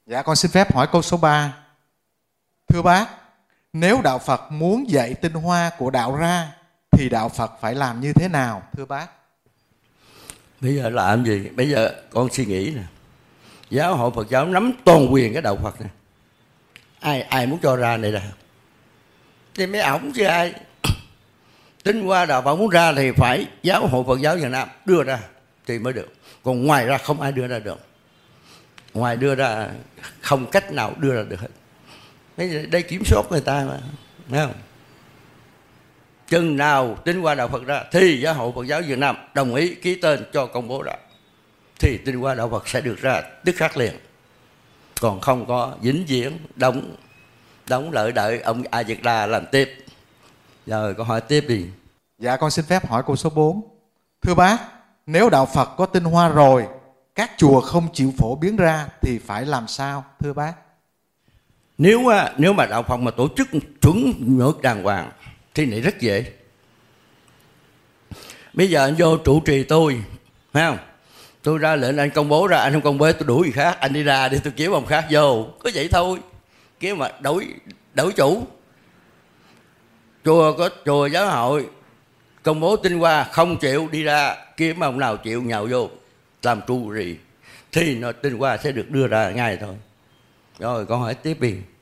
Dạ con xin phép hỏi câu số 3. Thưa bác, nếu đạo Phật muốn dạy tinh hoa của đạo ra thì đạo Phật phải làm như thế nào thưa bác? Bây giờ làm gì? Bây giờ con suy nghĩ nè. Giáo hội Phật giáo nắm toàn quyền cái đạo Phật này. Ai muốn cho ra này ra thì mấy ổng chứ ai. Tinh hoa đạo Phật muốn ra thì phải giáo hội Phật giáo Việt Nam đưa ra thì mới được. Còn ngoài ra không ai đưa ra được. Ngoài đưa ra không cách nào đưa ra được hết. Đây kiểm soát người ta mà, thấy không? Chừng nào tinh hoa đạo Phật ra thì giáo hội Phật giáo Việt Nam đồng ý ký tên cho công bố ra thì tinh hoa đạo Phật sẽ được ra tức khắc liền. Còn không có vĩnh viễn đóng lợi đợi ông A Di Đà làm tiếp. Rồi con hỏi tiếp đi. Dạ con xin phép hỏi câu số 4. Thưa bác, nếu đạo Phật có tinh hoa rồi, các chùa không chịu phổ biến ra thì phải làm sao thưa bác? Nếu mà đạo Phật mà tổ chức chuẩn mực đàng hoàng thì này rất dễ. Bây giờ anh vô trụ trì tôi, phải không? Tôi ra lệnh anh công bố ra, anh không công bố tôi đuổi người khác, anh đi ra đi tôi kiếm ông khác vô, có vậy thôi. Kiếm mà đổi chủ. Chùa giáo hội công bố tinh hoa không chịu đi ra, kiếm ông nào chịu nhào vô làm trụ trì thì tinh hoa sẽ được đưa ra ngay thôi. Rồi con hỏi tiếp đi.